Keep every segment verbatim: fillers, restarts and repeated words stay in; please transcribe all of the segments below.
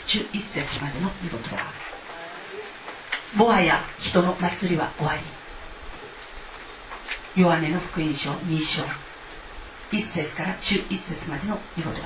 じゅういっ節までの御言葉。もはや人の祭りは終わり。ヨハネの福音書に章いっ節からじゅういっ節までの御言葉です。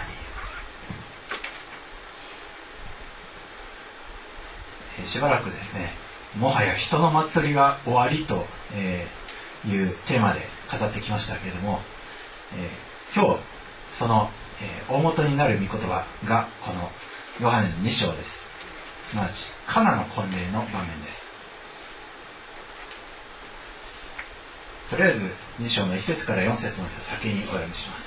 しばらくですね、もはや人の祭りが終わりというテーマで語ってきましたけれども、今日その大元になる御言葉がこのヨハネのに章です。すなわちカナの婚礼の場面です。とりあえずに章のいっ節からよん節まで先にお読みします。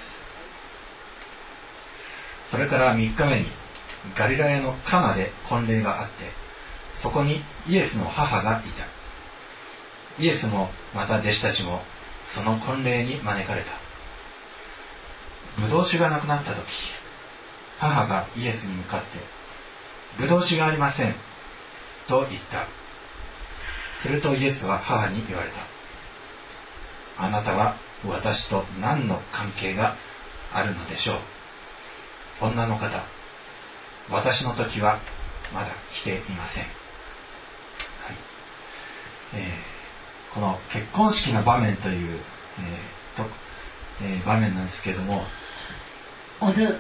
それからみっかめにガリラヤのカナで婚礼があって、そこにイエスの母がいた。イエスもまた弟子たちもその婚礼に招かれた。ブドウ酒がなくなった時、母がイエスに向かって、ブドウ酒がありませんと言った。するとイエスは母に言われた。あなたは私と何の関係があるのでしょう。女の方、私の時はまだ来ていません。はいえー、この結婚式の場面という、えーとえー、場面なんですけれども、 오늘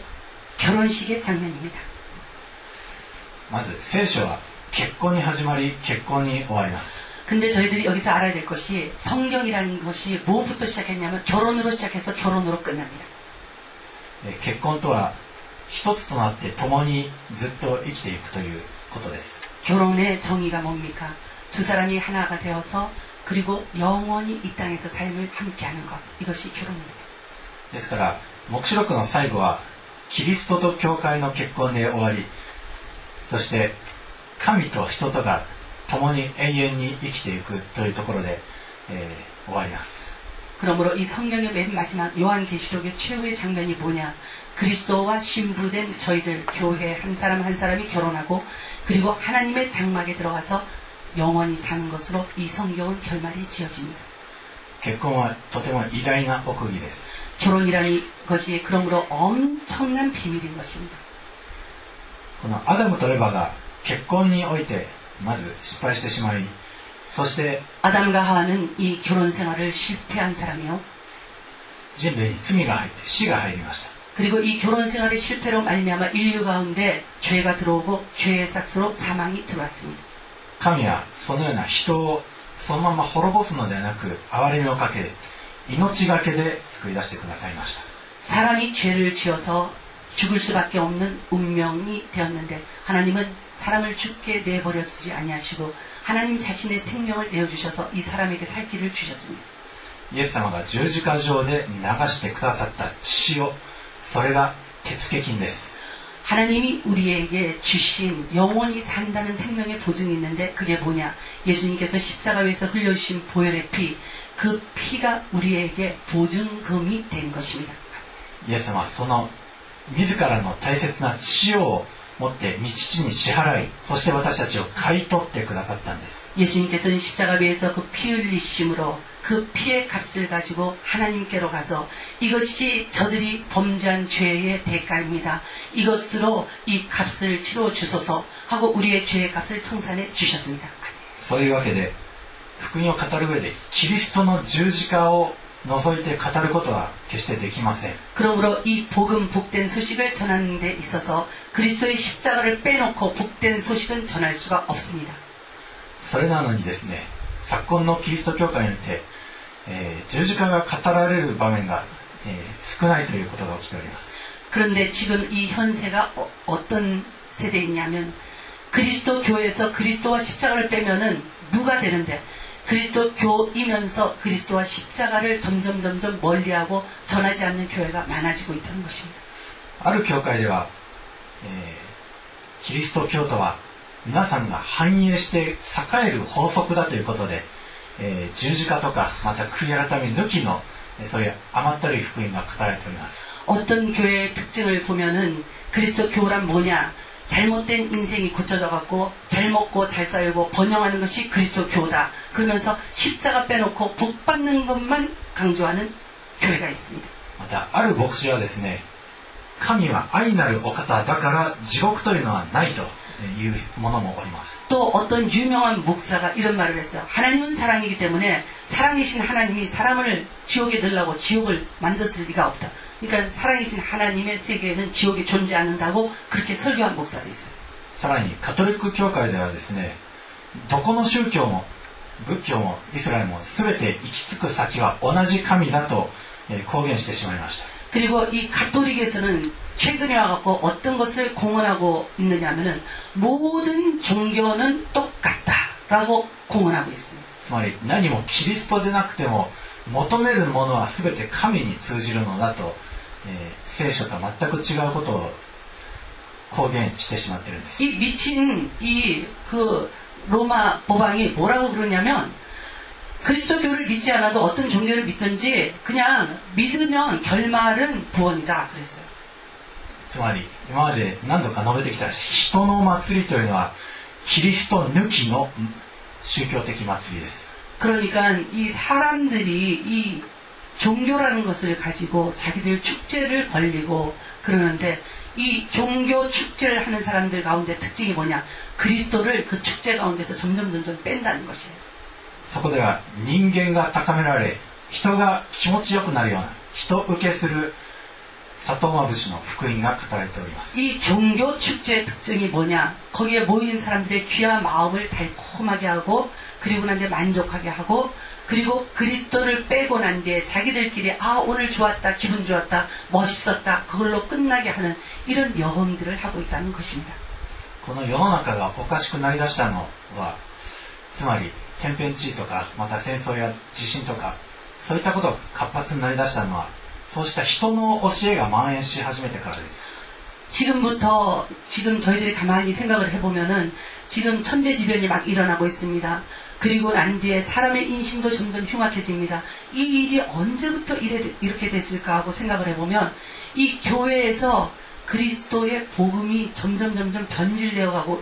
결혼식의 장면입니다. まず聖書は結婚に始まり結婚に終わります。 근데 저희들이 여기서 알아야 될 것이 성경이라는 것이 무엇부터 시작했냐면 결혼으로 시작해서 결혼으로 끝납니다. 結婚とは一つとなって共にずっと生きていくということです。 결혼의 정의가 뭡니까? 두 사람이 하나가 되어서 그리고 영원히 이 땅에서 삶을 함께하는 것, 이것이 결혼입니다. ですから黙示録の最後はキリストと教会の結婚で終わり、そして神と人とが共に永遠に生きていくというところで、えー、終わります。 그러므로 이 성경의 맨 마지막 요한계시록의 최후의 장면이 뭐냐? 그리스도와 신부된 저희들 교회 한 사람 한 사람이 결혼하고 그리고 하나님의 장막에 들어가서 영원히 사는 것으로 이 성경은 결말이 지어집니다. 結婚はとても偉大な奥義です。 결혼이라는 것이 그러므로 엄청난 비밀인 것입니다. このアダムとエバが結婚においてまず失敗してしまい、そして 아담과 하와는 이 결혼 생활을 실패한 사람이요. 人類に罪が入って死が入りました。 그리고 이 결혼 생활의 실패로 말미암아 인류 가운데 죄가 들어오고 죄의 삭스로 사망이 들어왔습니다. 神はそのような人をそのまま滅ぼすのではなく、憐れみをかけ、命がけで救い出してくださいました。 사람이 죄를 지어서 죽을 수밖에 없는 운명이 되었는데 하나님은 사람을 죽게 내버려 두지 아니하시고 하나님 자신의 생명을 내어주셔서 이 사람에게 살 길을 주셨습니다. イエス様が十字架上で流してくださった血を、それが手付金です。 하나님이 우리에게 주신 영원히 산다는 생명의 보증이 있는데 그게 뭐냐? 예수님께서 십자가 위에서 흘려주신 보혈의 피, 그 피가 우리에게 보증금이 된 것입니다. イエス様はその自らの大切な血を持って父に支払い、そして私たちを買い取ってくださったんです。 예수님께서는 십자가 위에서 그 피 흘리심으로 그 피의 값을 가지고 하나님께로 가서 이것이 저들이 범죄한 죄의 대가입니다. 이것으로 이 값을 치러 주소서 하고 우리의 죄의 값을 청산해 주셨습니다. そういうわけで福音を語る上でキリストの十字架を除いて語ることは決してできません。 그러므로 이 복음 복된 소식을 전하는 데 있어서 그리스도의 십자가를 빼놓고 복된 소식은 전할 수가 없습니다. それなのにですね、昨今のキリスト教会において、えー、十字架が語られる場面が、えー、少ないということが起きております。 그런데 지금 이 현세가 어, 어떤 세대이냐면 그리스도 교회에서 그리스도와 십자가를 빼면은 누가 되는데 그리스도 교이면서 그리스도와 십자가를 점점 점점 멀리하고 전하지 않는 교회가 많아지고 있다는 것입니다. ある教会では、えー、キリスト教とは皆さんが繁栄して栄える法則だということで、えー、十字架とかまた悔い改め抜きのそういう甘ったるい福音が語られております。 어떤 교회의 특징을 보면은 그리스도 교란 뭐냐? 잘못된 인생이 고쳐져 갖고 잘 먹고 잘 살고 번영하는 것이 그리스도 교다. 그러면서 십자가 빼놓고 복 받는 것만 강조하는 교회가 있습니다. またある牧師はですね、神は愛なるお方だから地獄というのはないというものもおります。 또 어떤 유명한 목사가 이런 말을 했어요. 하나님은 사랑이기 때문에 사랑이신 하나님이 사람을 지옥에 넣으려고 지옥을 만들었을 리가 없다. 그러니까 사랑이신 하나님의 세계에는 지옥이 존재 않는다고 그렇게 설교한 목사도 있어요. さらにカトリック教会ではですね、どこの宗教も仏教もイスラエルも全て行き着く先は同じ神だと公言してしまいました。 그리고 이 가톨릭에서는 최근에 와갖고 어떤 것을 공언하고 있느냐면은 모든 종교는 똑같다라고 공언하고 있습니다. つまり何もキリストでなくても求めるものは全て神に通じるのだと、えー、聖書と全く違うことを公言してしまっているんです。 이 미친 이 그 로마 법왕이 뭐라고 그러냐면 그리스도교를 믿지 않아도 어떤 종교를 믿든지 그냥 믿으면 결말은 구원이다 그랬어요. つまり今まで何度か述べてきた人の祭りというのはキリスト抜きの宗教的祭りです。 그러니까 이 사람들이 이 종교라는 것을 가지고 자기들 축제를 벌리고 그러는데 이 종교 축제를 하는 사람들 가운데 특징이 뭐냐? 그리스도를 그 축제 가운데서 점점 점점 뺀다는 것이에요. そこでは人間が高められ人が気持ちよくなるような人受けする里まぶしの福音が語られております。 이 종교 축제의 특징이 뭐냐? 거기에 모인 사람들의 귀와 마음을 달콤하게 하고 그리고 난 뒤에 만족하게 하고 그리고 그리스도를 빼고 난 뒤에 자기들끼리 아 오늘 좋았다 기분 좋았다 멋있었다 그걸로 끝나게 하는 이런 여행들을 하고 있다는 것입니다. この世の中がおかしくなりだしたのはつまり天変地異とかまた戦争や地震とかそういったことが活発になりだしたのはそうした人の教えが蔓延し始めてからです。 지금부터 지금 저희들이 가만히 생각을 해보면은 지금 천재지변이 막 일어나고 있습니다. 그리고 난 뒤에 사람의 인심도 점점 흉악해집니다. 이 일이 언제부터 이래, 이렇게 됐을까 하고 생각을 해보면 이 교회에서 그리스도의 복음이 점점 점점 변질되어 가고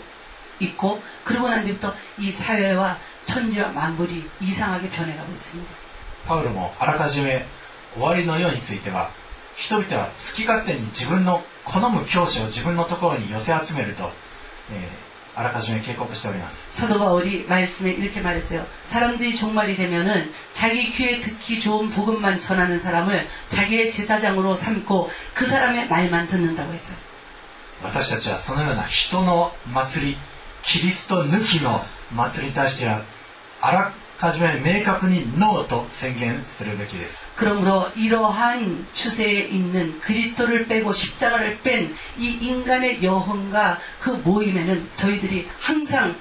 있고 그러고 난 뒤부터 이 사회와 천지와 만물이 이상하게 변해가고 있습니다. パウロもあらかじめ終わりの世については人々は好き勝手に自分の好む教師を自分のところに寄せ集めると、えー、あらかじめ警告しております。 사도 바울이 말씀에 이렇게 말했어요. 사람들이 종말이 되면은 자기 귀에 듣기 좋은 복음만 전하는 사람을 자기의 제사장으로 삼고 그 사람의 말만 듣는다고 했어요. 私たちはそのような人の祭りキリスト抜きの祭りに対してはあらかじめ明確にノーと宣言するべきです。 그러므로 이러한 추세에 있는 그리스도를 빼고 십자가를 뺀 이 인간의 여흥과 그 모임에는 저희들이 항상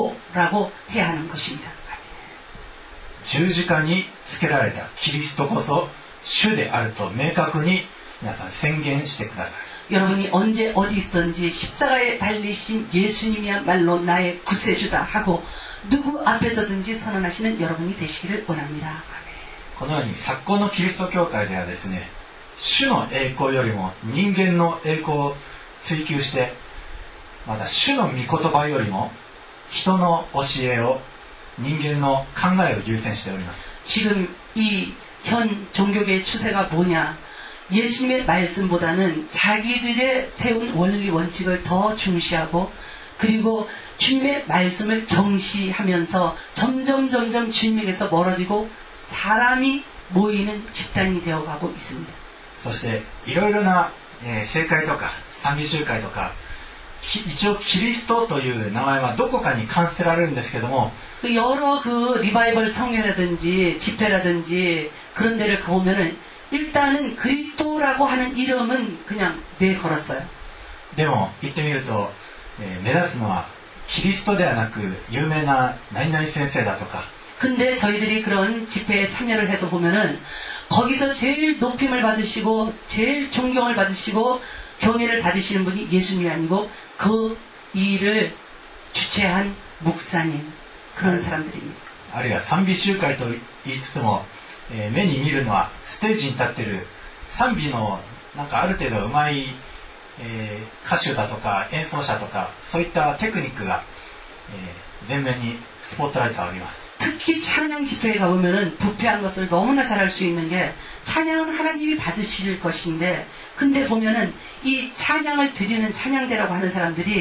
노라고 해야 하는 것입니다. 十字架につけられたキリストこそ主であると明確に皆さん宣言してください。 여러분이 언제 어디 있든지 십자가에 달리신 예수님이야말로 나의 구세주다 하고 누구 앞에서든지 선언하시는 여러분이 되시기를 원합니다. このように昨今のキリスト教会ではですね、主の栄光よりも人間の栄光を追求して、また主の御言葉よりも人の教えを人間の考えを優先しております。 지금 이 현 종교계의 추세가 뭐냐? 예수님의 말씀보다는 자기들의 세운 원리 원칙을 더 중시하고 그리고 주님의 말씀을 경시하면서 점점 점점 주님에게서 멀어지고 사람이 모이는 집단이 되어가고 있습니다. そしていろいろな、えー、聖会とか賛美集会とか一応キリストという名前はどこかに冠せられるんですけども 여러 그 리바이벌 성회라든지 집회라든지 그런 데를 가보면은 일단은 그리스도라고 하는 이름은 그냥 내걸었어요. でも言ってみると、えー、目立つのはキリストではなく有名な何々先生だとか 근데 저희들이 그런 집회에 참여를 해서 보면은 거기서 제일 높임을 받으시고 제일 존경을 받으시고 경애를 받으시는 분이 예수님이 아니고 그 일을 주최한 목사님 그런 사람들입니다. あるいは賛美集会と言いつつも、えー、目に見るのはステージに立っている賛美のなんかある程度うまい、えー、歌手だとか演奏者とかそういったテクニックが、えー、前面にスポットライトがあります。 특히 찬양 집회에 가보면은 부패한 것을 너무나 잘할 수 있는 게 찬양은 하나님이 받으실 것인데 근데 보면은 이 찬양을 드리는 찬양대라고 하는 사람들이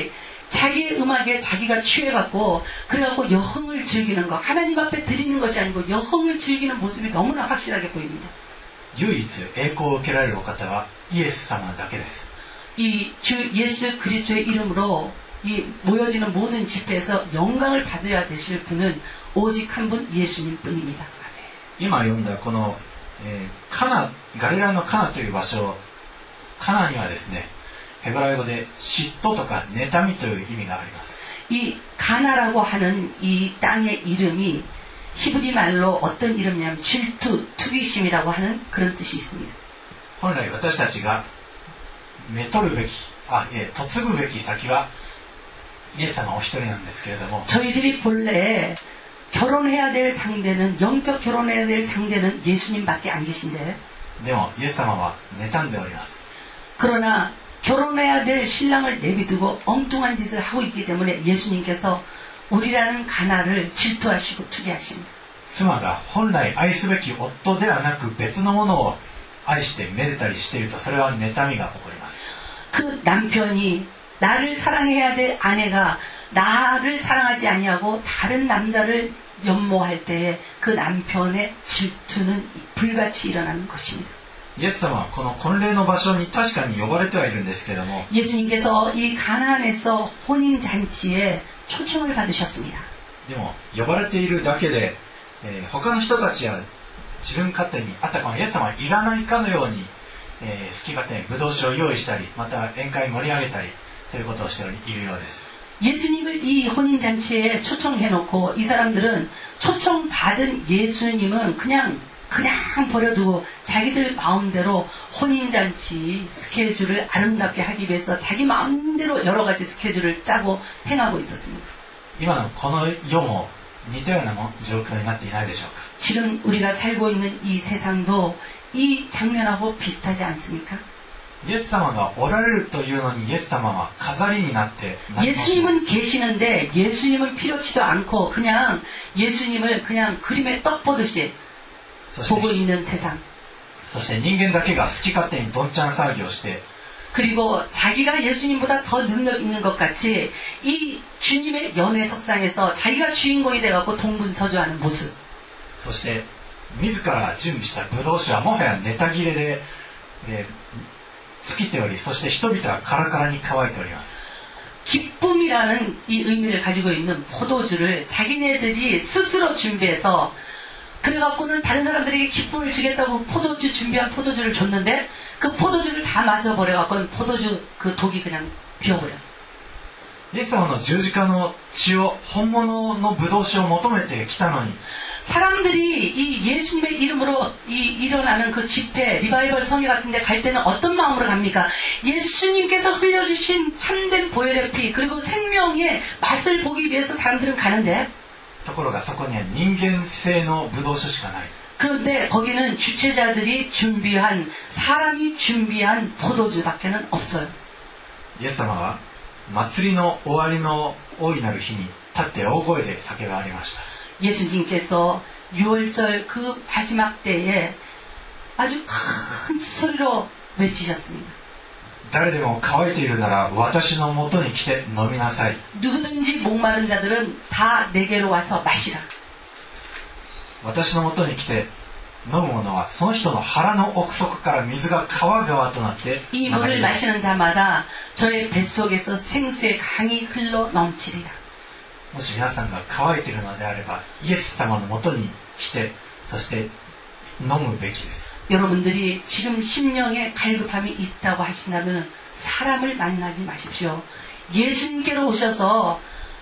자기의 음악에 자기가 취해갖고 그래갖고 여흥을 즐기는 것, 하나님 앞에 드리는 것이 아니고 여흥을 즐기는 모습이 너무나 확실하게 보입니다. 唯一栄光を受けられるお方はイエス様だけです。 이 주 예수 그리스도의 이름으로 이 모여지는 모든 집회에서 영광을 받아야 되실 분은 오직 한 분 예수님 뿐입니다. 今読んだこの、えー、カナ、ガリラヤのカナという場所、カナにはですね、ヘブライ語で嫉妬とか妬みという意味があります。 이 가나라고 하는 이 땅의 이름이 히브리 말로 어떤 이름이냐면 질투, 투기심이라고 하는 그런 뜻이 있습니다. 本来私たちがめとるべき、あ、いえ、嫁ぐべき先はイエス様お一人なんですけれども、 저희들이 본래 결혼해야 될 상대는, 영적 결혼해야 될 상대는 예수님밖에 안 계신데, でもイエス様は妬んでおります。 그러나 결혼해야 될 신랑을 내비두고 엉뚱한 짓을 하고 있기 때문에 예수님께서 우리라는 가나를 질투하시고 투기하십니다. 妻が本来愛すべき夫ではなく別のものを愛してめでたりしていると、それは妬みが起こります。 그 남편이 나를 사랑해야 될 아내가 나를 사랑하지 아니하고 다른 남자를 연모할 때에 그 남편의 질투는 불같이 일어나는 것입니다. イエス様はこの婚礼の場所に確かに呼ばれてはいるんですけれども、 예수님께서 이 가나안에서 혼인잔치에 초청을 받으셨습니다. でも呼ばれているだけで、えー、他の人たちは自分勝手に、あたかもイエス様はいらないかのように、えー、好き勝手にブドウ酒を用意したり、また宴会盛り上げたりということをしているようです。 예수님을 이 혼인잔치에 초청해놓고 이 사람들은 초청받은 예수님은 그냥 그냥 버려두고 자기들 마음대로 혼인잔치 스케줄을 아름답게 하기 위해서 자기 마음대로 여러 가지 스케줄을 짜고 행하고 있었습니다. 今のこの世も似たような状況になっていないでしょうか。 지금 우리가 살고 있는 이 세상도 이 장면하고 비슷하지 않습니까? イエス様がおられるというのにイエス様は飾りになって、 예수님은 계시는데 예수님을 필요치도 않고 그냥 예수님을 그냥 그림에 떡 보듯이 보고 있는 세상. そして人間だけが好き勝手にどんちゃん騒ぎをして、 그리고 자기가 예수님보다 더 능력 있는 것 같이 이 주님의 연회석상에서 자기가 주인공이 돼갖고 동분서주하는 모습. そして自ら準備したブドウ酒はもはやネタ切れで、えー、尽きており、そして人々はカラカラに乾いております。 기쁨이라는 이 의미를 가지고 있는 포도주를 자기네들이 스스로 준비해서 그래갖고는 다른 사람들에게 기쁨을 주겠다고 포도주 준비한 포도주를 줬는데 그 포도주를 다 마셔버려갖고는 포도주 그 독이 그냥 비어버렸어. イエス様の十字架の血を本物のブドウ酒を求めてきたのに、 사람들이 이 예수님의 이름으로 이 일어나는 그 집회, 리바이벌 성회 같은 데 갈 때는 어떤 마음으로 갑니까? 예수님께서 흘려주신 참된 보혈의 피 그리고 생명의 맛을 보기 위해서 사람들은 가는데, ところがそこには人間性のブドウ酒しかない。 그런데 거기는 주최자들이 준비한, 사람이 준비한 포도주밖에는 없어요. イエス様は祭りの終わりの大いなる日に立って大声で叫ばれました。 예수님께서 유월절 그 마지막 때에 아주 큰 소리로 외치셨습니다. 誰でも乾いているなら私のもとに来て飲みなさい。 누구든지 목마른 자들은 다 내게로 와서 마시라. 私のもとに来て飲む者はその人の腹の奥底から水が川々となって流 이 れ 물을 る。 마시는 자마다 저의 뱃속에서 생수의 강이 흘러 넘치리라. もし皆さんが乾いているのであればイエス様のもとに来てそして飲むべきです。 여러분들이 지금 심령에 갈급함이 있다고 하신다면 사람을 만나지 마십시오. 예수님께로 오셔서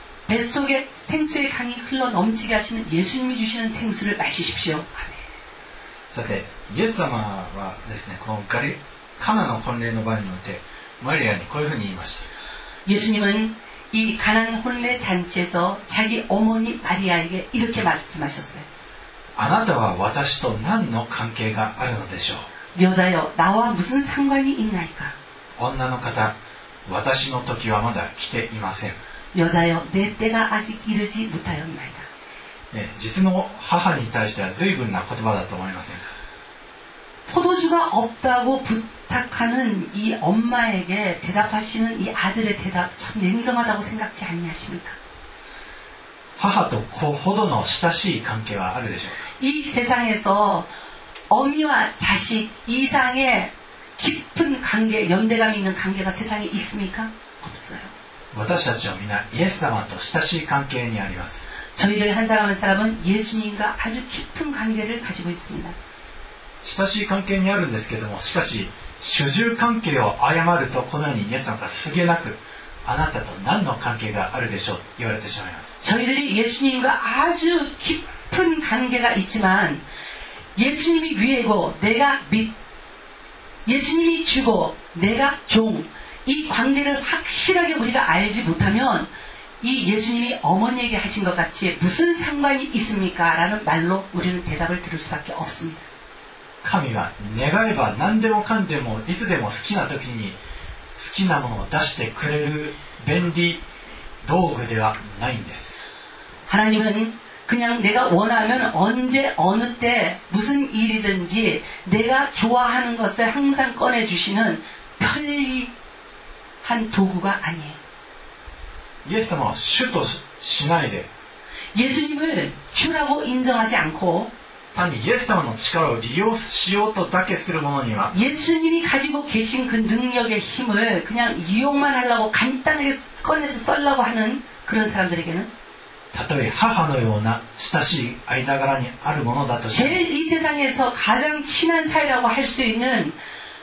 뱃속에 생수의 강이 흘러 넘치게 하시는 예수님이 주시는 생수를 마시십시오. 아멘. さてイエス様はですね、このガリカナの婚礼の場においてマリアにこういうふうに言いました。 예수님은 이 가나안 혼례 잔치에서 자기 어머니 마리아에게 이렇게 말씀하셨어요. あなたは私と何の関係があるのでしょう。 여자여 나와 무슨 상관이 있나이까. 女の方、私の時はまだ来ていません。 여자여 내 때가 아직 이르지 못하였나이다. ね、実の母に対しては随分な言葉だと思いませんか。 포도주가 없다고 부탁하는 이 엄마에게 대답하시는 이 아들의 대답 참 냉정하다고 생각지 않으십니까? 母と子ほどの親しい関係はあるでしょうか。 이 세상에서 어미와 자식 이상의 깊은 관계, 연대감 있는 관계가 세상에 있습니까? 없어요. 私たちは皆イエス様と親しい関係にあります。 저희들 한 사람 한 사람은 예수님과 아주 깊은 관계를 가지고 있습니다. 親しい関係にあるんですけども、しかし主従関係を誤るとこのようにイエス様からすげなく、あなたと何の関係があるでしょうと言われてしまいます。 저희들이 예수님과 아주 깊은 관계가 있지만 예수님이 위이고 내가 밑, 예수님이 주고 내가 종, 이 관계를 확실하게 우리가 알지 못하면 이 예수님이 어머니에게 하신 것 같이 무슨 상관이 있습니까? 라는 말로 우리는 대답을 들을 수밖에 없습니다. 神は願えば何でもかんでもいつでも好きな時に好きなものを出してくれる便利道具ではないんです。 하나님은 그냥 내가 원하면 언제 어느 때 무슨 일이든지 내가 좋아하는 것을 항상 꺼내주시는 편리한 도구가 아니에요. イエス様は主としないで 예수님을 주라고 인정하지 않고 単にイエス様の力を利用しようとだけする者には 예수님이 가지고 계신 그 능력의 힘을 그냥 이용만 하려고 간단하게 꺼내서 쓰려고 하는 그런 사람들에게는 たとえ母のような親しい間柄にあるものだとしても 제일 이 세상에서 가장 친한 사이라고 할 수 있는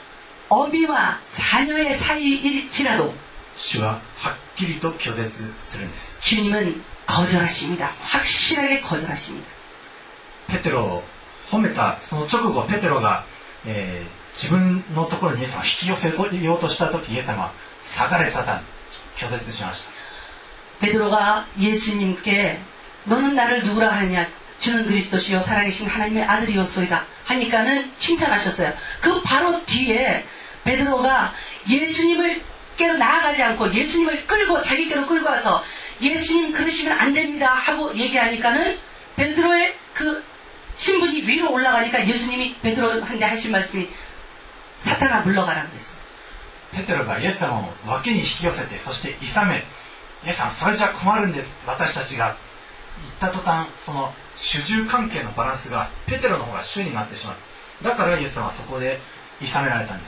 어미와 자녀의 사이일지라도 主ははっきりと拒絶するんです。 주님은 거절하십니다. 확실하게 거절하십니다. ペテロを褒めたその直後ペテロが、えー、自分のところにイエス様を引き寄せようとした時イエス様は下がれサタン拒絶しました。 베드로가 예수님께 너는 나를 누구라 하냐 주는 그리스도시요 살아계신 하나님의 아들이었소이다 하니까는 칭찬하셨어요. 그 바로 뒤에 베드로가 예수님을 께로 나아가지 않고 예수님을 끌고 자기께로 끌고 와서 예수님 그러시면 안 됩니다 하고 얘기하니까는 베드로의 그 신분이 위로 올라가니까 예수님이 베드로한테 하신 말씀이 사탄아 물러가라는 거였어요. ペテロがイエス様を脇に引き寄せてそしていさめイエス様それじゃ困るんです私たちが言った途端その主従関係のバランスがペテロの方が主になってしまう。だからイエス様はそこでいさめられたんです。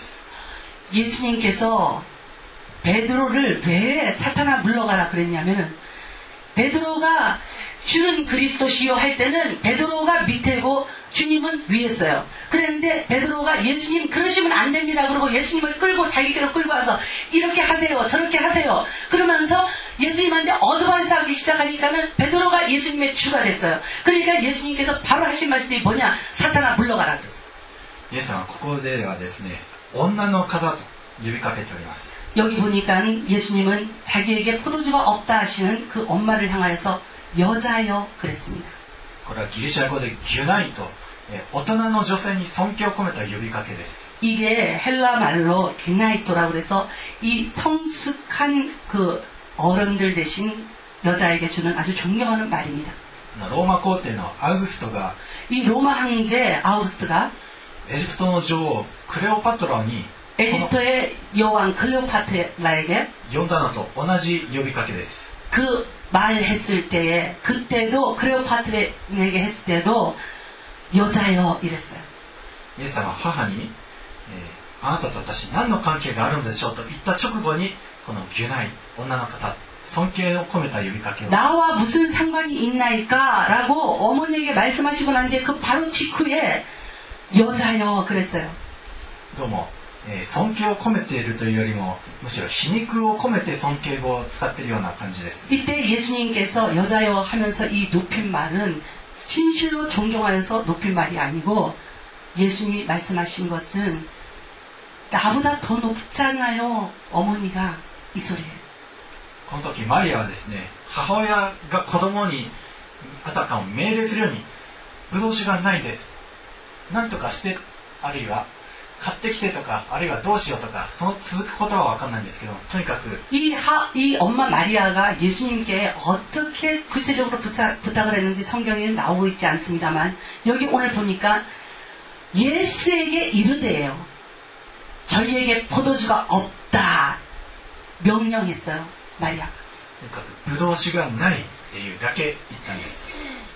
예수님께서 베드로를 왜 사탄아 물러가라 그랬냐면 베드로가 주는 그리스도시요 할 때는 베드로가 밑에고 주님은 위에서요. 그랬는데 베드로가 예수님 그러시면 안 됩니다 그러고 예수님을 끌고 자기께로 끌고 와서 이렇게 하세요 저렇게 하세요 그러면서 예수님한테 어드바이스 하기 시작하니까는 베드로가 예수님의 주가 됐어요. 그러니까 예수님께서 바로 하신 말씀이 뭐냐 사탄아 물러가라 그랬어요. イエス様はここではですね女の方と呼びかけております。 여기 보니까 예수님은 자기에게 포도주가 없다 하시는 그 엄마를 향하여서 여자여 그랬습니다. これはギリシャ語でギュナイト、大人の女性に尊敬を込めた呼びかけです。 이게 헬라 말로 기나이토라고 그래서 이 성숙한 그 어른들 대신 여자에게 주는 아주 존경하는 말입니다. ローマ皇帝のアウグストが 이 로마 황제 아우구스가 エジプトの女王クレオパトラに 에집트의 여왕 클레오파트라에게 呼んだのと同じ呼びかけです。 그 말했을 때에 그때도 클레오파트라에게 했을 때도 여자여 이랬어요. イエス様は母に、えー、あなたと私何の関係があるのでしょうと言った直後にこのギュナイ女の方尊敬を込めた呼びかけを 나와 무슨 상관이 있나이까 라고 어머니에게 말씀하시고 난 뒤에 그 바로 직후에 여자여 그랬어요. どうも、えー、尊敬を込めているというよりもむしろ皮肉を込めて尊敬語を使っているような感じです。 이때 예수님께서 여자여 하면서 이 높임말은 진실로 존경하여서 높임말이 아니고 예수님이 말씀하신 것은 나보다 더 높잖아요 어머니가 이 소리예요. この時マリアはですね母親が子供にあたかも命令するようにブドウ酒がないです何とかしてあるいは買ってきてとかあるいはどうしようとかその続くことは分かんないんですけどとにかく 이, 하, 이 엄마 마리아가 예수님께 어떻게 구체적으로 부사, 부탁을 했는지 성경에는 나오고 있지 않습니다만 여기 오늘 보니까 예수에게 이르되요. 저희에게 포도주가 없다. 명령했어요. 마리아가. とにかくブドウ酒がないっていうだけ言ったんです。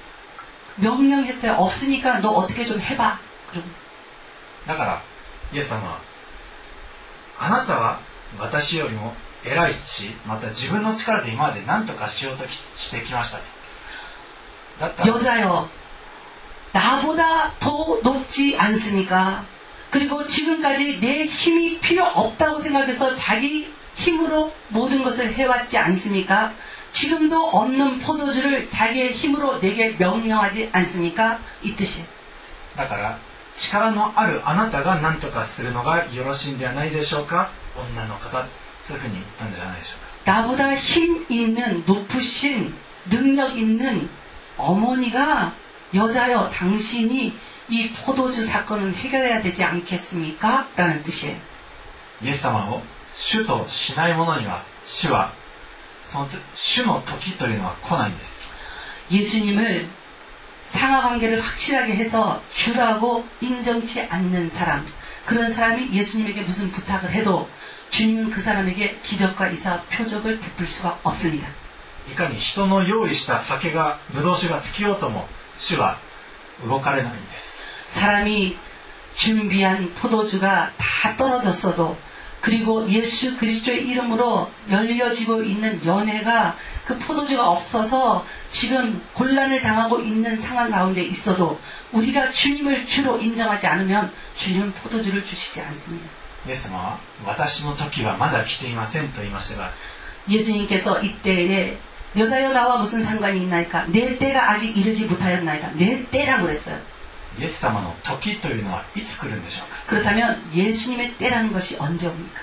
명령했어요. 없으니까 너 어떻게 좀 해봐. 그럼. だからイエス様はあなたは私よりも偉いし、また自分の力で今まで何とかしようとしてきましたと。だったら 여자여, 나보다 더 높지 않습니까? 그리고 지금까지 내 힘이 필요 없다고 생각해서 자기 힘으로 모든 것을 해왔지 않습니까? 지금도 없는 포도주를 자기의 힘으로 내게 명령하지 않습니까? 이 뜻이에요. だから力のあるあなたが何とかするのがよろしいんではないでしょうか。女の方、そういうふうに言ったんじゃないでしょうか。 나보다 힘 있는 높으신 능력 있는 어머니가 여자여 당신이 이 포도주 사건은 해결해야 되지 않겠습니까? 라는 뜻이에요. イエス様を主としない者には主はその主の時というのは来ないんです。 예수님을 상하관계를 확실하게 해서 주라고 인정치 않는 사람, 그런 사람이 예수님에게 무슨 부탁을 해도 주님은 그 사람에게 기적과 이사 표적을 베풀 수가 없습니다. いかに人の用意した酒がブドウ酒が尽きようとも主は動かれないんです。 사람이 준비한 포도주가 다 떨어졌어도 그리고 예수 그리스도의 이름으로 열려지고 있는 연회가 그 포도주가 없어서 지금 곤란을 당하고 있는 상황 가운데 있어도 우리가 주님을 주로 인정하지 않으면 주님은 포도주를 주시지 않습니다. イエス様は私の時はまだ来ていませんと言いましたが 예수님께서 이때에 여자여 나와 무슨 상관이 있나이까? 내 때가 아직 이르지 못하였나이까? 내 때라고 그랬어요. イエス様の時というのはいつ来るんでしょうか。 그렇다면 예수님의 때라는 것이 언제 옵니까?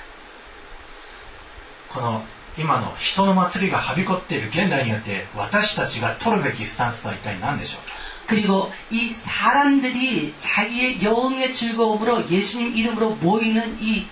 この今の人の祭りがはびこっている現代によって私たちが取るべきスタンスは一体何でしょうか。 그리고 이 사람들이 자기의 영의 즐거움으로 예수님 이름으로 모이는 이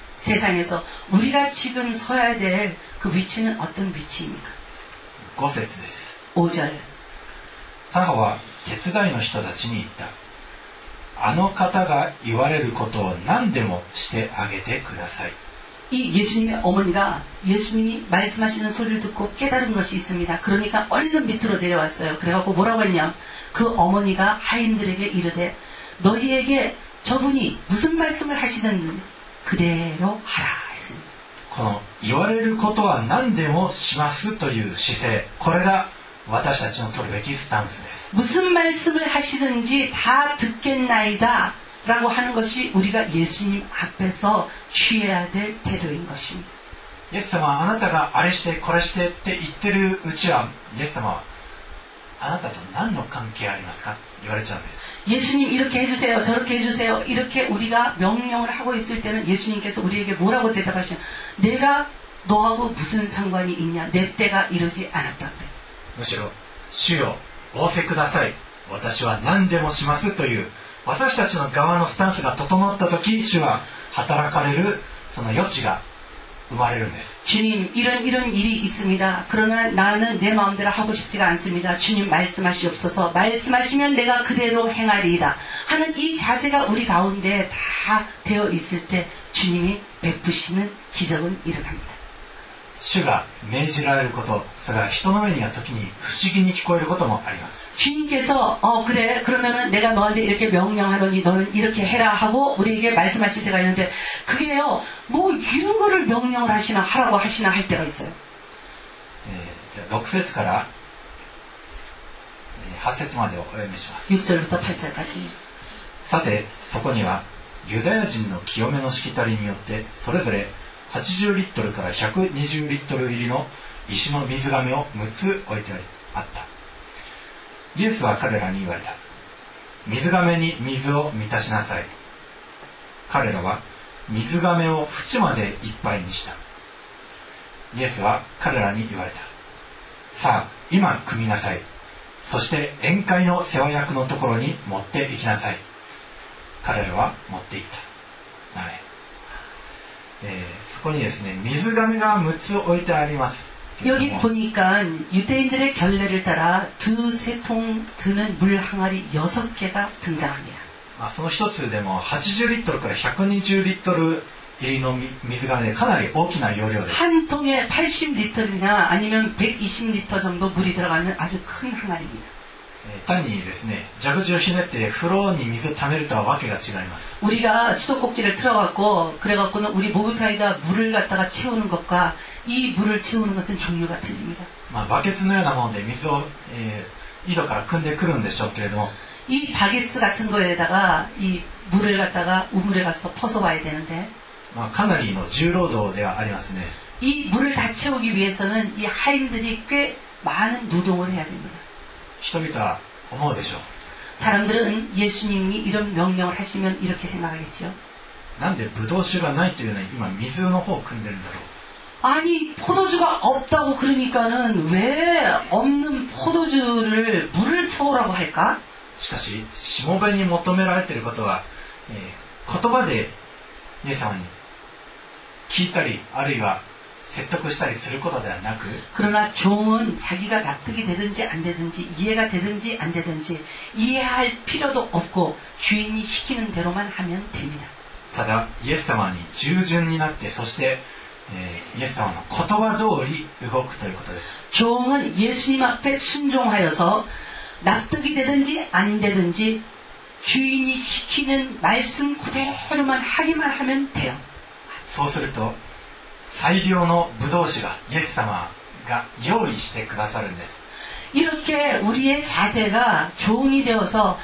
세상에서 우리가 지금 서야 될 그 위치는 어떤 위치입니까? ご節です。 오 절. 母は手伝いの人たちに言った。あの方が言われることを何でもしてあげてください。 이 예수님의 어머니가 예수님이 말씀하시는 소리를 듣고 깨달은 것이 있습니다. 그러니까 얼른 밑으로 내려왔어요. 그래갖고 뭐라고 했냐? 그 어머니가 하인들에게 이르되 너희에게 저분이 무슨 말씀을 하시든지 그대로 하라 했습니다. この言われることは何でもしますという姿勢、これが私たちの取るべきスタンスです。 무슨 말씀을 하시든지 다 듣겠나이다 라고 하는 것이 우리가 예수님 앞에서 취해야 될 태도인 것입니다. イエス様はあなたがあれしてこれしてって言ってるうちはイエス様はあなたと何の関係ありますか言われちゃうんです。 예수님 이렇게 해주세요 저렇게 해주세요 이렇게 우리가 명령을 하고 있을 때는 예수님께서 우리에게 뭐라고 대답하시냐 내가 너하고 무슨 상관이 있냐 내 때가 이르지 않았다 그래. むしろ主よ仰せください私は何でもしますという私たちの側のスタンスが整った時主は働かれるその余地が生まれるんです。 주님 이런 이런 일이 있습니다. 그러나 나는 내 마음대로 하고 싶지가 않습니다. 주님 말씀하시옵소서. 말씀하시면 내가 그대로 행하리이다 하는 이 자세가 우리 가운데 다 되어 있을 때 주님이 베푸시는 기적은 일어납니다. 主が命じられること、それは人の目には時に不思議に聞こえることもあります。 주님께서 어 그래 그러면은 내가 너한테 이렇게 명령하노니 너는 이렇게 해라 하고 우리에게 말씀하실 때가 있는데 그게요 뭐 이런 거를 명령을 하시나 하라고 하시나 할 때가 있어요. ろく節からはち節までをお読みします。 육 절부터 팔 절까지. さてそこにはユダヤ人の清めのしきたりによってそれぞれはちじゅうリットルからひゃくにじゅうリットル入りの石の水瓶をむつ置いてあった。イエスは彼らに言われた。水瓶に水を満たしなさい。彼らは水瓶を縁までいっぱいにした。イエスは彼らに言われた。さあ今汲みなさい。そして宴会の世話役のところに持って行きなさい。彼らは持って行った。アーメン。えー、そこにですね、水瓶がむつ置いてあります。 여기 보니까 유대인들의 결례를 따라 두세 통 드는 물 항아리 여섯 개가 등장합니다. まあ、その一つでもはちじゅうリットルからひゃくにじゅうリットル入りの水がね、かなり大きな容量です。 한 통에 팔십 리터나 아니면 백이십 리터 정도 물이 들어가는 아주 큰 항아리입니다. 単にですね、蛇口をひねって風呂に水を溜めるとはわけが違います。 우리가 수도꼭지를 틀어갖고 그래갖고는 우리 목욕탕에다 물을 갖다가 채우는 것과 이 물을 채우는 것은 종류가 틀립니다. まあ、バケツのようなもので水を、えー、井戸から汲んでくるんでしょうけれども、 이 바게트 같은 거에다가 이 물을 갖다가 우물에 가서 퍼서 와야 되는데, まあ、かなりの重労働ではありますね。 이 물을 다 채우기 위해서는 이 하인들이 꽤 많은 노동을 해야 됩니다. 人々は思うでしょう。 사람들은 예수님이 이런 명령을 하시면 이렇게 생각하겠죠. なんでブドウ酒がないというのに今水の方を汲んでるんだろう。 아니 포도주가 없다고 그러니까는 왜 없는 포도주를 물을 채우라고 할까? しかし、しもべに求められていることは、えー、言葉でイエス様に聞いたり、あるいは説得したりすることではなく、 그러나 종은 자기가 납득이 되든지 안 되든지 이해가 되든지 안 되든지 이해할 필요도 없고 주인이 시키는 대로만 하면 됩니다. ただイエス様に従順になって、そして、えー、イエス様の言葉通り動くということです。 종은 예수님 앞에 순종하여서 납득이 되든지 안 되든지 주인이 시키는 말씀 그대로만 하기만 하면 돼요. そうすると最良のブドウ酒がイエス様が用意してくださるんです。 이렇게 우리의 자세가 종이 되어서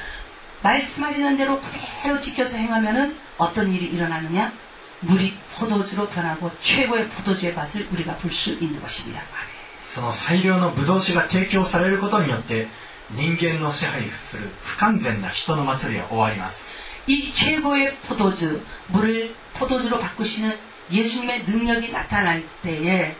말씀하시는 대로 그대로 지켜서 행하면은 어떤 일이 일어나느냐? 물이 포도주로 변하고 최고의 포도주의 맛을 우리가 볼 수 있는 것입니다. その最良のブドウ酒が提供されることによって人間の支配する不完全な人の祭りは終わります。 이 최고의 포도주, 물을 포도주로 바꾸시는 예수님의 능력이 나타날 때에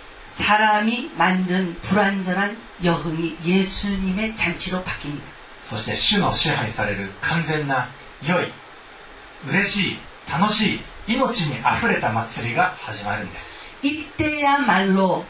사람이 만든 불완전한 여흥이 예수님의 잔치로 바뀝니다. そして主の支配される完全な良い、嬉しい、楽しい、命にあふれた祭りが始まるんです。 이때야말로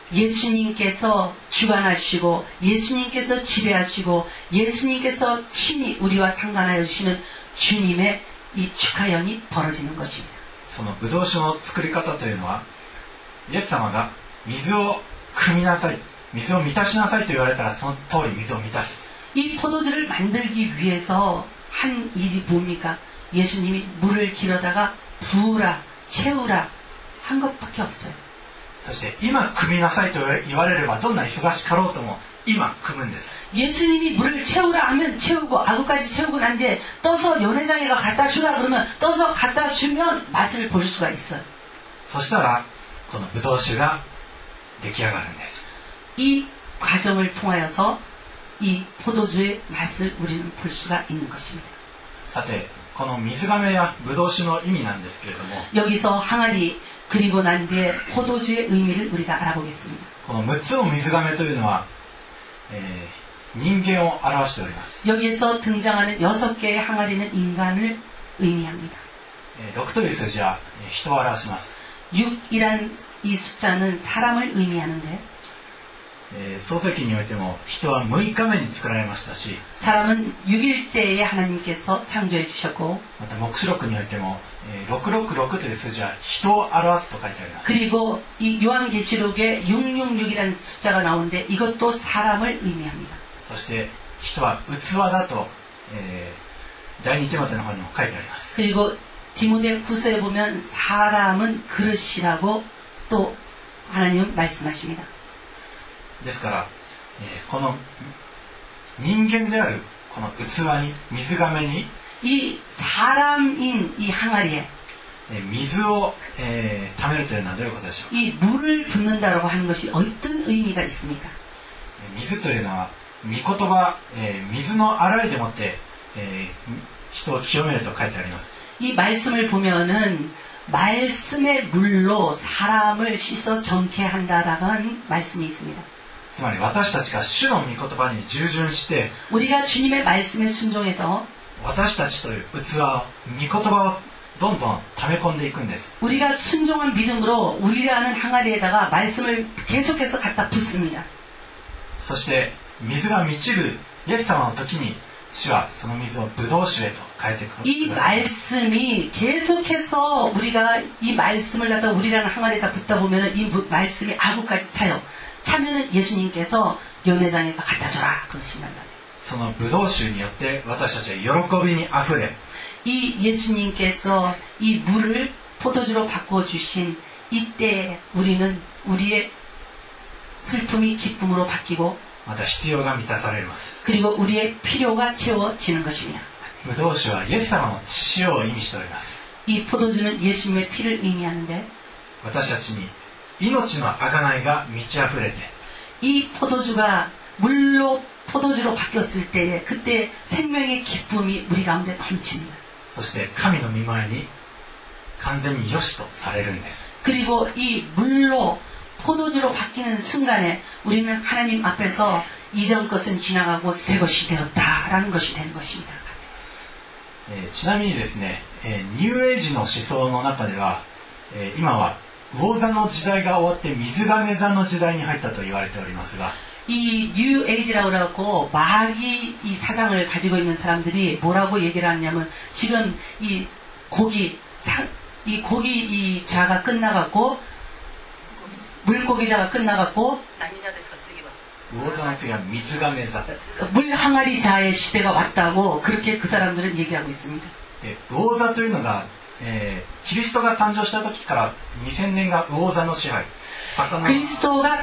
예수님께서 주관하시고 예수님께서 지배하시고 예수님께서 친히 우리와 상관하여 주시는 주님의 이 축하연이 벌어지는 것입니다. そのブドウ酒の作り方というのは、イエス様が水を汲みなさい、水を満たしなさいと言われたらその通り水を満たす。 이 포도주를 만들기 위해서 한 일이 뭡니까? 예수님이 물을 길어다가 부으라, 채우라 한 것밖에 없어요. そして今汲みなさいと言われればどんな忙しかろうとも今汲むんです。 예수님이 물을 채우라 하면 채우고 아구까지 채우고 난 뒤에 떠서 연회장에가 갖다 주라 그러면 떠서 갖다 주면 맛을 볼 수가 있어요. そしたらこのブドウ酒が出来上がるんです。 이 과정을 통하여서 이 포도주의 맛을 우리는 볼 수가 있는 것입니다. さて、この水亀やブドウ酒の意味なんですけれども、 여기서 항아리 그리고 난 뒤에 포도주의 의미를 우리가 알아보겠습니다. このむっつの水亀というのは、えー、人間を表しております。 여기에서 등장하는 여섯 개의 항아리는 인간을 의미합니다. えー、ろくという数字はえー人を表します。 육이란 이 숫자는 사람을 의미하는데, えー、創世記においても人はむいかめに作られましたし、 사람은 육 일째에 하나님께서 창조해 주셨고, また黙示録においても、えー、ろくろくろくという数字は人を表すと書いてあります。 그리고 이 요한계시록에 육육육이라는 숫자가 나오는데 이것도 사람을 의미합니다. そして人は器だと、えー、第二テモテの方にも書いてあります。 그리고 디모데 후서에 보면 사람은 그릇이라고 또 하나님은 말씀하십니다. ですから、えー、この人間であるこの器に、水亀に 이 사람인 이 항아리에 えー、水を、えー、溜めるというのはどういうことでしょう。 이 물을 붓는다라고 하는 것이 어떤 의미가 있습니까? 水というのは御言葉、えー、水の洗いでもって、えー、人を清めると書いてあります。 이 말씀을 보면은 말씀의 물로 사람을 씻어 정케 한다라는 말씀이 있습니다. つまり私たちが主の御言葉に従順して、 우리가 주님의 말씀에 순종해서 私たちという器を、御言葉をどんどん溜め込んでいくんです。 우리가 순종한 믿음으로 우리라는 항아리에다가 말씀을 계속해서 갖다 붓습니다. そして水が満ちるイエス様の時に主はその水をブドウ酒へと変えてく 이 ださい 말씀이 계속해서 우리가 이 말씀을 갖다 우리라는 항아리에다 붓다 보면은 이 무- 말씀이 아구까지 차요. 차면은 예수님께서 연회장에가 갖다 줘라 그러신단 말이에요. そのブドウ酒によって私たちは喜びにあふれ 이 예수님께서 이 물을 포도주로 바꿔주신 이때 우리는 우리의 슬픔이 기쁨으로 바뀌고 また必要が満たされます。 그리고 우리의 필요가 채워지는 것입니다. ブドウ酒はイエス様の血を意味しております。 이 포도주는 예수님의 피를 의미하는데 私たちに命の贖いが満ち溢れて 이 포도주가 물로 포도주로 바뀌었을 때에 그때 생명의 기쁨이 우리 가운데 넘칩니다. そして神の御前に完全に良しとされるんです。 그리고 이 물로 포도주로 바뀌는 순간에 우리는 하나님 앞에서 이전 것은 지나가고 새 것이 되었다라는 것이 되는 것입니다. えーちなみにですね、えーニューエイジの思想の中では、えー今は魚座の時代が終わって水亀座の時代に入ったと言われておりますが、 이 뉴 에이지라고 하고 마귀 이 사상을 가지고 있는 사람들이 뭐라고 얘기를 하냐면 지금 이 고기 사, 이 고기 이 자가 끝나갔고 물고기자가 끝나갔고 魚座の次は水亀座。 물 항아리 자의 시대가 왔다고 그렇게 그 사람들은 얘기하고 있습니다. で魚座というのが、えーキリストが誕生した時からにせんねんが魚座の支配。魚 그리스도가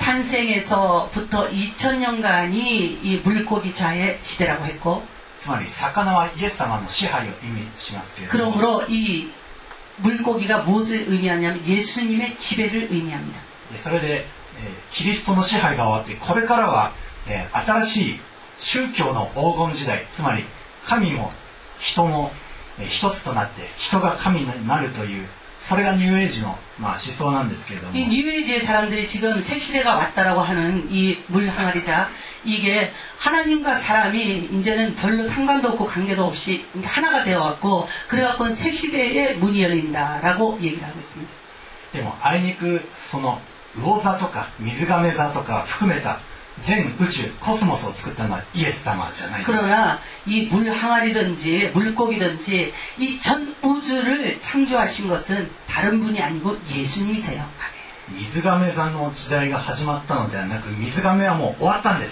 탄생해서부터 이천 년간이 이 물고기 자의 시대라고 했고 つまり魚はイエス様の支配を意味しますけれども、 그러므로 이 물고기가 무엇을 의미하냐면 예수님의 지배를 의미합니다. でそれで、えーキリストの支配が終わってこれからは、えー新しい宗教の黄金時代、つまり神も人も、えー一つとなって人が神になるという、それがニューエイジの、まあ、思想なんですけれども、 이 뉴에이지의 사람들이 지금 새 시대가 왔다라고 하는 이 물 항아리자 이게 하나님과 사람이 이제는 별로 상관도 없고 관계도 없이 하나가 되어왔고 그래갖고 새 시대의 문이 열린다라고 얘기를 하고 있습니다. でもあいにくその魚座とか水亀座とか含めた全宇宙コスモスを作ったのはイエス様じゃないです。 그러나 이 물 항아리든지 물고기든지 이 전 우주를 창조하신 것은 다른 분이 아니고 예수님이세요. 水亀座の時代が始まったのではなく、水亀はもう終わったんです。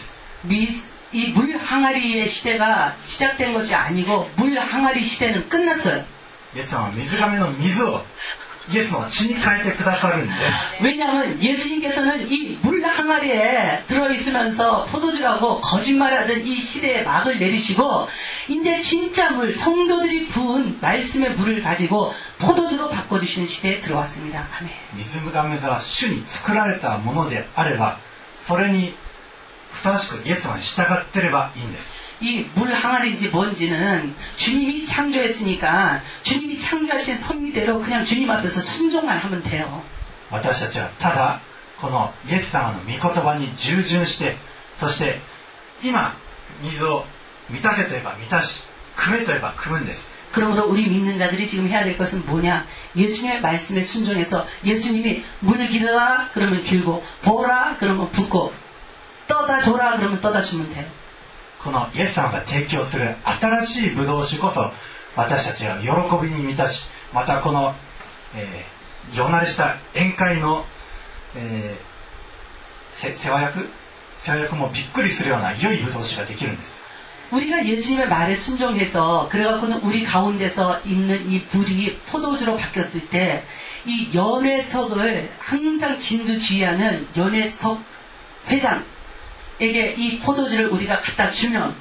이 물 항아리의 시대가 시작된 것이 아니고 물 항아리 시대는 끝났어요. イエス様は水亀の水をイエスの血に変えてくださるんで、 왜냐하면 예수님께서는 이 물 항아리에 들어있으면서 포도주라고 거짓말하던 이 시대에 막을 내리시고 이제 진짜 물, 성도들이 부은 말씀의 물을 가지고 포도주로 바꿔주시는 시대에 들어왔습니다. 아멘. 水亀座は主に作られたものであれば、それにふさわしくイエス様に従ってればいいんです。 이 물 항아리인지 뭔지는 주님이 창조했으니까 주님이 창조하신 섭리대로 그냥 주님 앞에서 순종만 하면 돼요. 私たちはただこのイエス様の御言葉に従順して、そして今水を満たせと言えば満たし、汲めと言えば汲むんです。 그러므로 우리 믿는 자들이 지금 해야 될 것은 뭐냐? 예수님의 말씀에 순종해서 예수님이 문을 길어라 그러면 길고 보라 그러면 붓고 떠다 줘라 그러면 떠다 주면 돼요. このイエス様が提供する新しいブドウ酒こそ私たちが喜びに満たし、またこの、えー、よなれした宴会の、えー、世話役世話役もびっくりするような良いブドウ酒ができるんです。 우리가 예수님의 말에 순종해서 그래갖고는 우리 가운데서 있는 이 물이 포도주로 바뀌었을 때 이 연회석을 항상 진두지휘하는 연회석 회장 에게 이 포도주를 우리가 갖다 주면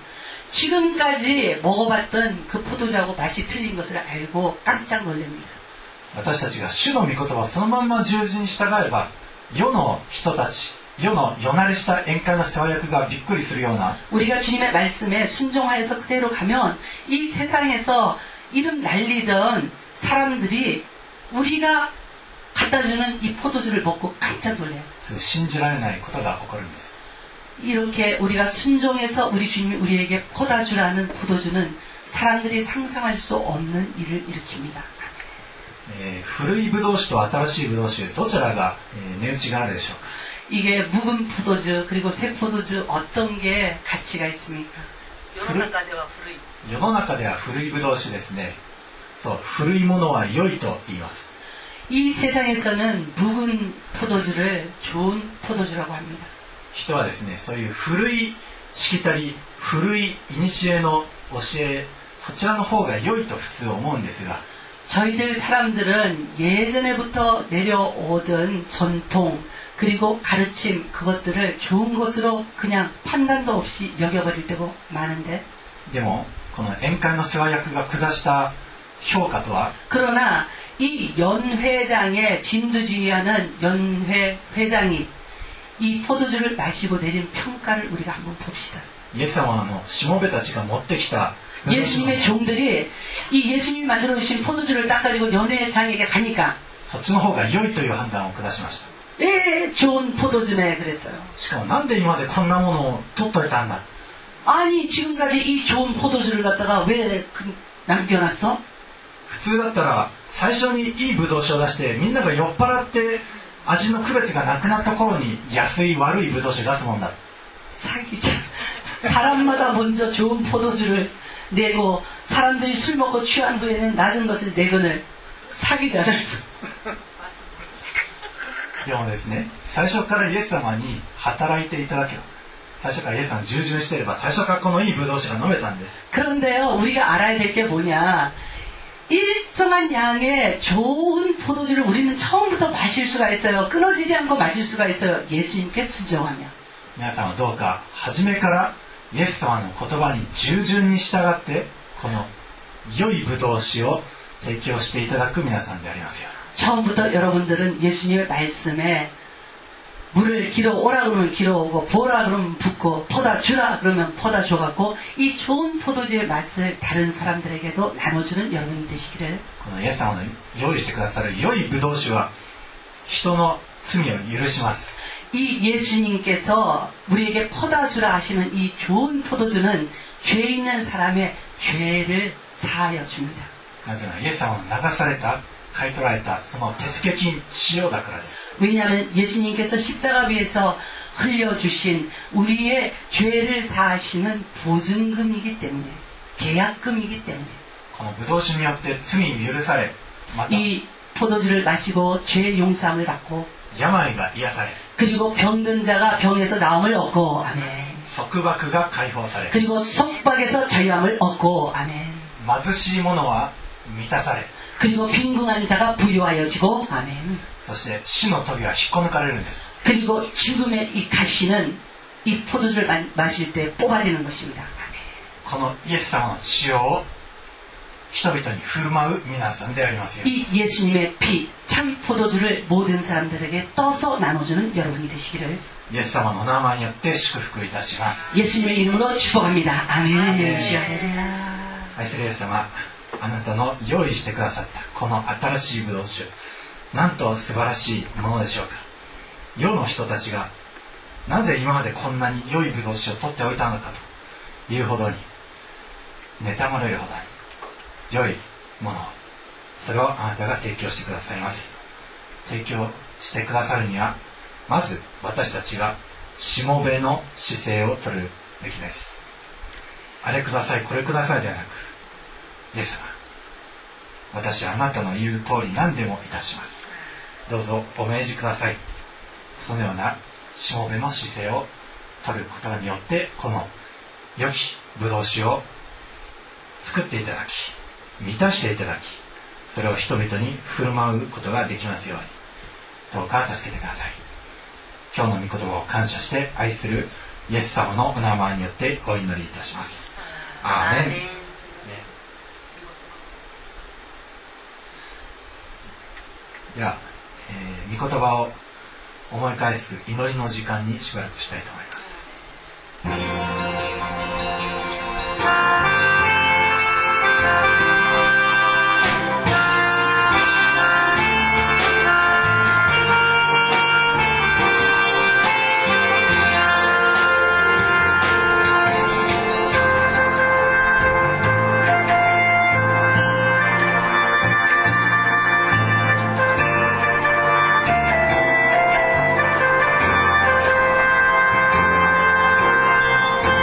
지금까지 먹어봤던 그 포도주하고 맛이 틀린 것을 알고 깜짝 놀랍니다. 私たちが主の御言葉をそのまんま従順に従えば、世の人たち、世のよなれした宴会の世話役がびっくりするような 우리가 주님의 말씀에 순종하여서 그대로 가면 이 세상에서 이름 날리던 사람들이 우리가 갖다주는 이 포도주를 먹고 깜짝 놀래요. 信じられないことが起こるんです。 이렇게 우리가 순종해서 우리 주님이 우리에게 포도주라는 포도주는 사람들이 상상할 수 없는 일을 일으킵니다. えー、古いブドウ酒と新しいブドウ酒どちらが、えー、値打ちがあるでしょうか。 이게 묵은 포도주 그리고 새 포도주 어떤 게 가치가 있습니까? 世の中では古い。 世の中では古いブドウ酒ですね。そう、古いものは良いと言います。 이 세상에서는 묵은 포도주를 좋은 포도주라고 합니다. 人はですね、そういう古いしきたり、古い古の教え、こちらの方が良いと普通思うんですが、 저희들 사람들은 예전에부터 내려오던 전통 그리고 가르침 그것들을 좋은 것으로 그냥 판단도 없이 여겨버릴 때가 많은데, でもこの宴会の世話役が下した評価とは、 그러나 이 연 회장의 진두지휘하는 연회 회장이 이 포도주를 마시고 내린 평가를 우리가 한번 봅시다. イエス様のしもべたちが持ってきた 예수님의 종들이 이 예수님이 만들어 주신 포도주를 딱 가지고 연회장에게 가니까 そっちの方が良いという判断を下しました。 에 좋은 포도주네 그랬어요. しかもなんで今までこんなものを取っといたんだ。 아니 지금까지 이 좋은 포도주를 갖다가 왜 그, 남겨놨어? 普通だったら最初にいいブドウ酒を出してみんなが酔っ払って味の区別がなくなった頃に安い悪いブドウ酒出すもんだ。 사기자. 사람마다 먼저 좋은 포도주를 내고 사람들이 술 먹고 취한 후에는 낮은 것을 내거늘 사기잖아요. でもですね、最初からイエス様に働いていただけば、最初からイエス様に従順していれば最初からこのいいブドウ酒が飲めたんです。 그런데요, 우리가 알아야 될 게 뭐냐? 일정한 양의 좋은 포도주를 우리는 처음부터 마실 수가 있어요. 끊어지지 않고 마실 수가 있어요. 예수님께 순종하며. 皆さんはどうか初めからイエス様の言葉に従順に従ってこの良いブドウ酒を提供していただく皆さんでありますよ。 처음부터 여러분들은 예수님의 말씀에 물을 길어 오라 그러면 길어오고 보라 그러면 붓고 퍼다 주라 그러면 퍼다 줘갖고 이 좋은 포도주의 맛을 다른 사람들에게도 나눠주는 여러분이 되시기를. このイエス様の用意してくださる良いブドウ酒は人の罪を許します。 이 예수님께서 우리에게 퍼다 주라 하시는 이 좋은 포도주는 죄 있는 사람의 죄를 사하여 줍니다. なぜならイエス様の流された買い取られたその手付金塩だからです。 왜냐하면 예수님께서 십자가 위에서 흘려주신 우리의 죄를 사하시는 보증금이기 때문에, 계약금이기 때문에. このブドウ酒によって罪を許され、また 이 포도주를 마시고 죄 용서함을 받고, 病が癒され、 그리고 병든 자가 병에서 나음을 얻고, 아멘. 束縛が解放され、 그리고 속박에서 자유함을 얻고, 아멘. 貧しい者は満たされ、 그리고 빈궁한 자가 부유하여지고, 아멘. そして死の扉は引っこ抜かれるんです。 그리고 죽음의 이 가시는 이 포도주를 마, 마실 때 뽑아지는 것입니다. 아멘. このイエス様の血を人々に振る舞う皆さんでありますよ。 이 예수님의 피, 참 포도주를 모든 사람들에게 떠서 나눠주는 여러분이 되시기를 イエス様の名前によって祝福いたします。 예수님의 이름으로 축복합니다. 아멘. 아멘. 주야레레라. 愛するイエス様、あなたの用意してくださったこの新しいブドウ酒、なんと素晴らしいものでしょうか。世の人たちがなぜ今までこんなに良いブドウ酒を取っておいたのかというほどに、妬まれるほどに良いものを、それをあなたが提供してくださいます。提供してくださるには、まず私たちがしもべの姿勢を取るべきです。あれください、これくださいではなく、イエス様、私はあなたの言う通り何でもいたします。どうぞお命じください。そのようなしもべの姿勢を取ることによって、この良きブドウ酒を作っていただき、満たしていただき、それを人々に振る舞うことができますように、どうか助けてください。今日の御言葉を感謝して愛するイエス様のお名前によってお祈りいたします。アーメン。ね、では、えー、御言葉を思い返す祈りの時間にしばらくしたいと思います。 「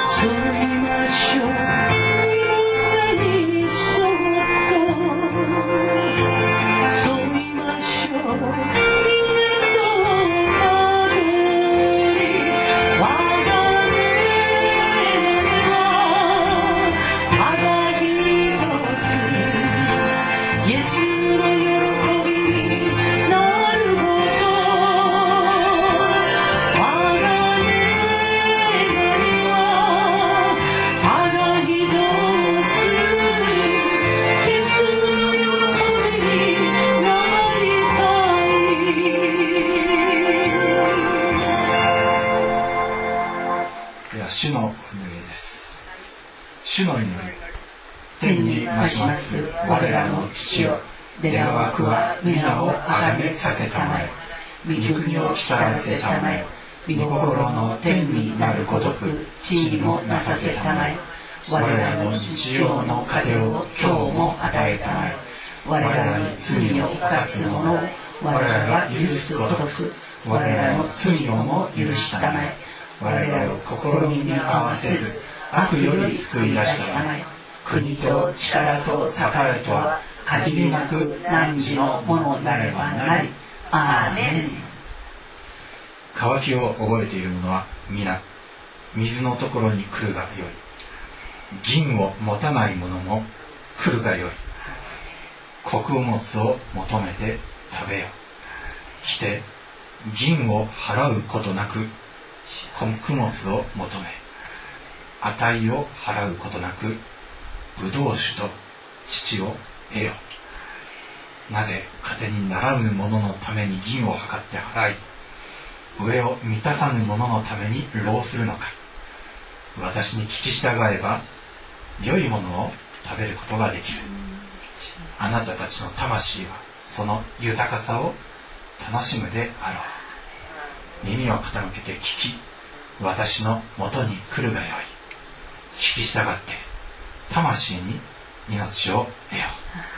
主の祈りです。主の祈り。天にまします我らの父よ、願わくは皆をあがめさせたまえ。御国を来たらせたまえ。御心の天になるごとく地にもなさせたまえ。我らの日常の糧を今日も与えたまえ。我らに罪を犯す者を我らが許すごとく我らの罪をも許したまえ。我らを試みに合わせず悪より救い出したまえ。国と力と栄とは限りなく汝のものなればなり。アーメン。渇きを覚えている者は皆水のところに来るがよい。銀を持たない者も来るがよい。穀物を求めて食べよ。して銀を払うことなく穀物を求め、値を払うことなくブドウ酒と乳を得よ。なぜ糧にならぬ者のために銀を測って払い、上を満たさぬ者のために労するのか。私に聞き従えば良いものを食べることができる。あなたたちの魂はその豊かさを楽しむであろう。耳を傾けて聞き、私のもとに来るがよい。聞き従って魂に命を得よ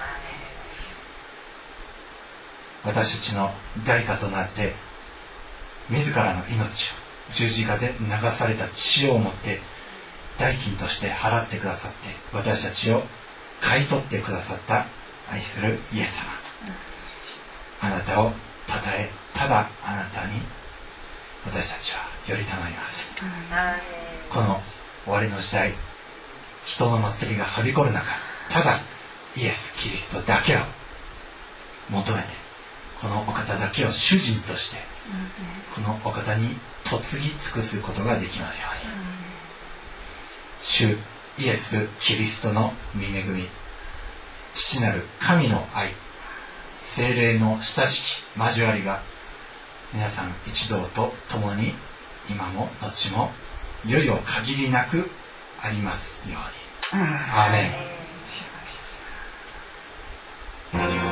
う。私たちの代価となって自らの命を十字架で流された血をもって代金として払ってくださって、私たちを買い取ってくださった愛するイエス様、あなたをたたえ、ただあなたに私たちはより頼みます。この終わりの時代、人の祭りがはびこる中、ただイエス・キリストだけを求めて、このお方だけを主人として、このお方に嫁ぎ尽くすことができますように。主イエス・キリストの御恵み、父なる神の愛、聖霊の親しき交わりが皆さん一同と共に今も後もいよいよ限りなくありますように。アーメン。